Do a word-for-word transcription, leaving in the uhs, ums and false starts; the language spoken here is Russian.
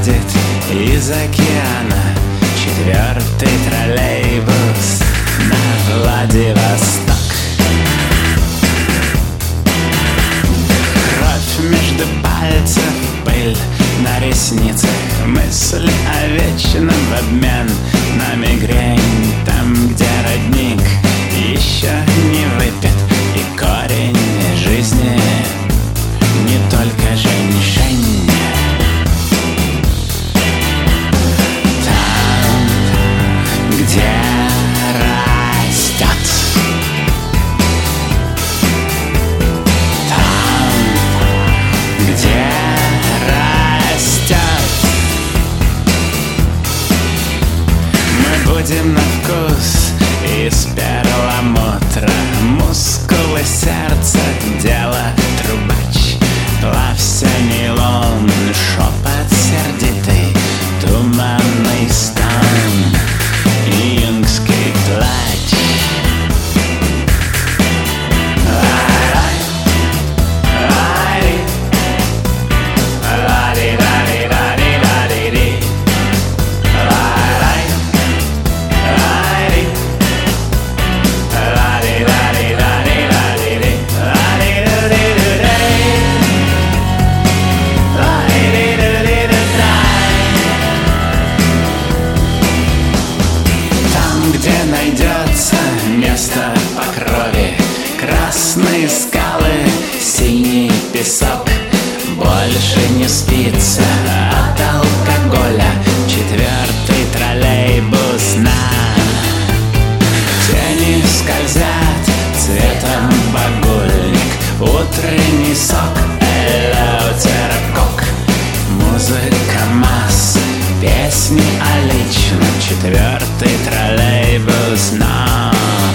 выходит из океана четвертый троллейбус на Владивосток. Кровь между пальцев, пыль на ресницах, мысли о вечном в обмен на мигрень. Там, где родник еще не выпит, и корень жизни не только женьшень. Там, где растет, там, где растет, мы будем на вкус из перламутра. Мускулы сердца, дело трубач, плався нейлон, шепот сердитый, туманный стан и юнгский плач. Лай-лай, лай-ри, ла-ри-ла-ри-ла-ри-ла-ри-ри, лай-лай, лай-ри, ла-ри-ла-ри-ла-ри-ла-ри-ри, ла-ри-ри-ри-ри-рей, ла-ри-ри-ри-ри-рей. Там, где найдется место по крови, красные скалы, синий песок, больше не спится от алкоголя четвертый троллейбус на. Тени скользят цветом багульник, утренний сок, элеутерокок, музыка масс, песни о личном, четвертый троллейбус на.